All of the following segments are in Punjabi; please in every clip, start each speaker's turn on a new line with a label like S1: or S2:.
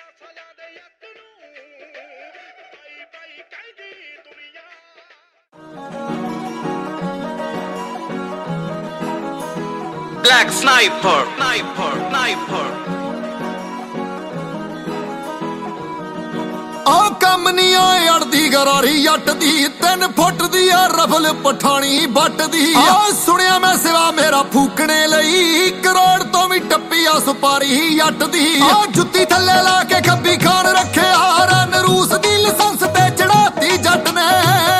S1: Black Sniper, Sniper, Sniper।
S2: ਆ ਕੰਮ ਨੀ ਆਏ ਅੜਦੀ ਗਰਾਰੀ ਜੱਟ ਦੀ 3 ਫੁੱਟ ਦੀ ਆ ਰਫਲ ਪਠਾਣੀ ਬੱਟ ਦੀ ਆ ਸੁਣਿਆ ਮੈਂ ਸਿਵਾ ਮੇਰਾ ਫੂਕਣੇ ਲਈ ਕਰੋੜ ਤੋਂ ਵੀ ਟੱਪੀ ਆ ਸੁਪਾਰੀ ਜੱਟ ਦੀ ਆ ਜੁੱਤੀ ਥੱਲੇ ਲਾ ਕੇ ਖੱਬੀ ਖਾਨ ਰੱਖਿਆ ਰਨ ਰੂਸ ਦੀ ਲਾਇਸੈਂਸ ਤੇ ਚੜਾਤੀ ਜੱਟ ਨੇ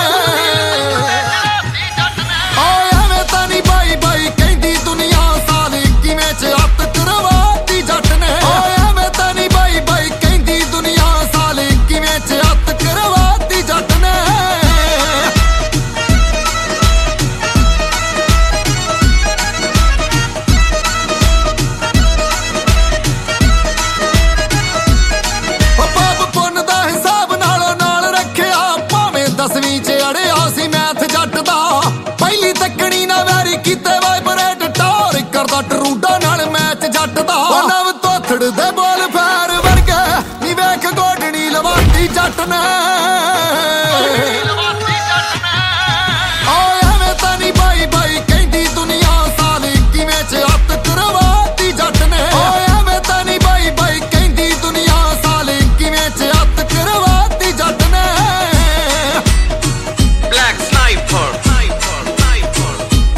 S2: ਦੇ ਬੋਲ ਫੈਰ ਵਰਗੇ ਨੀ ਵੇਖ ਗੋਡਣੀ ਲਵਾਤੀ ਜੱਟ ਨੇ ਓਏ ਐਵੇਂ ਤਾਂ ਨੀ ਬਾਈ ਬਾਈ ਕਹਿੰਦੀ ਦੁਨੀਆ ਸਾਲੀ ਕਿਵੇਂ ਚ ਹੱਥ ਕਰਵਾਤੀ ਜੱਟ ਨੇ ਓਏ ਐਵੇਂ ਤਾਂ ਨੀ ਬਾਈ ਬਾਈ ਕਹਿੰਦੀ ਦੁਨੀਆ ਸਾਲੀ ਕਿਵੇਂ ਚ ਹੱਥ ਕਰਵਾਤੀ ਜੱਟ ਨੇ
S1: Black Sniper, Sniper, Sniper।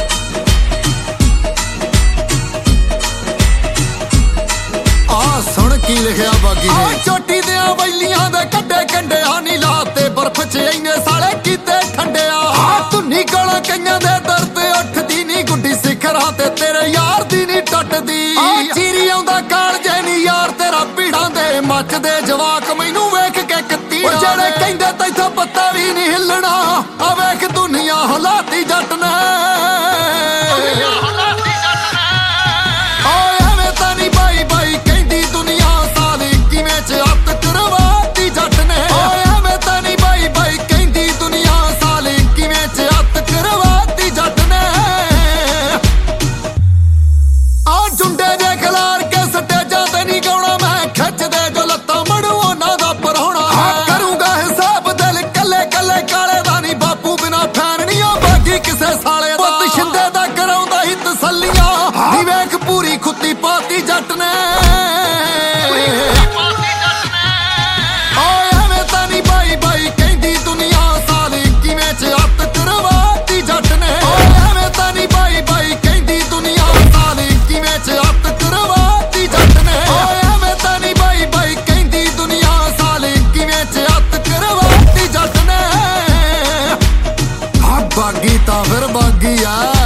S2: ਆ ਸੁਣ ਕੀ ਲਿਖਿਆ ਬਾਗੀ ਨੇ ਚੋਟੀ ਦੇ ਵੈਲੀਆਂ ਦੇ ਕੱਡੇ ਕੰਡਿਆਂ ਨੀ ਲਾਤੇ ਬਰਫ਼ ਚ ਇੰਨੇ ਸਾਲੇ ਕੀਤੇ ਠੰਡਿਆ ਆ ਧੁੰਨੀ ਕੋਲ ਕਈਆਂ ਦੇ ਦਰਦ ਉੱਠਦੀ ਨੀ ਗੁੱਡੀ ਸਿਖਰਾਂ ਤੇ ਤੇਰੇ ਯਾਰ ਦੀ ਨੀ ਟੱਟਦੀ ਆ ਚੀਰੀ ਆਉਂਦਾ ਕਾਲਜੇ ਨੀ ਯਾਰ ਤੇਰਾ ਪੀੜਾਂ ਦੇ ਮੱਚਦੇ ਜਵਾਕ ਮੈਨੂੰ ਵੇਖ ਕੇ ਕੱਤੀੜਾ ਜਿਹੜੇ ਕਹਿੰਦੇ ਤੈਥੋਂ ਪੱਤਾ ਵੀ ਨੀ ਹਿੱਲਣਾ ਆ ਵੇਖ ਦੁਨੀਆ ਹਲਾਤੀ ਜੱਟ ਨੇ ਖੁੱਤੀ ਪਾਤੀ ਜੱਟ ਨੇ ਓਏ ਐਵੇਂ ਤਾਂ ਨੀ ਬਾਈ ਬਾਈ ਕਹਿੰਦੀ ਦੁਨੀਆ ਸਾਲੀ ਕਿਵੇਂ ਚ ਹੱਥ ਕਰਵਾਤੀ ਜੱਟ ਨੇ ਓਏ ਐਵੇਂ ਤਾਂ ਨੀ ਬਾਈ ਬਾਈ ਕਹਿੰਦੀ ਦੁਨੀਆ ਸਾਲੀ ਕਿਵੇਂ ਚ ਹੱਥ ਕਰਵਾਤੀ ਜੱਟ ਨੇ ਓਏ ਐਵੇਂ ਤਾਂ ਨੀ ਬਾਈ ਬਾਈ ਕਹਿੰਦੀ ਦੁਨੀਆ ਸਾਲੀ ਕਿਵੇਂ ਚ ਹੱਥ ਕਰਵਾਤੀ ਜੱਟ ਨੇ ਆ ਬਾਗੀ ਤਾਂ ਫਿਰ ਬਾਗੀ ਆ